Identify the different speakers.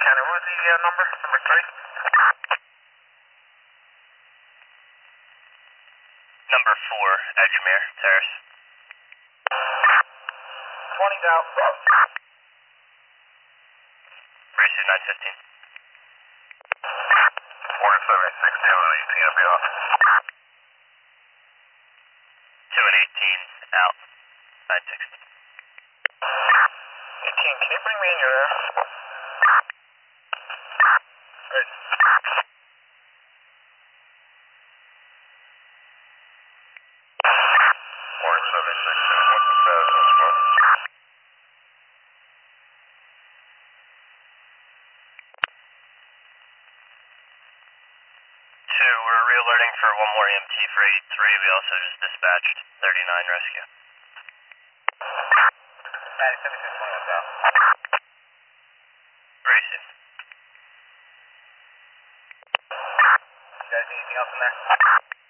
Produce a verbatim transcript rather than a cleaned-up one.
Speaker 1: County, what was the uh, number? Number three?
Speaker 2: Number four, Edgemere Terrace.
Speaker 1: twenty's out.
Speaker 2: Bracer nine fifteen.
Speaker 1: one seventy-six, two and eighteen will be off.
Speaker 2: two and eighteen, out. nine sixteen.
Speaker 1: eighteen, can you bring me in your air? Great. one seventy-six, two, what's the status on the squad?
Speaker 2: Two, we're re-alerting for one more E M T for eighty-three. We also just dispatched thirty-nine rescue.
Speaker 1: County, seventy-six, twenty-one's out.
Speaker 2: Bracing.
Speaker 1: You guys need anything else in there?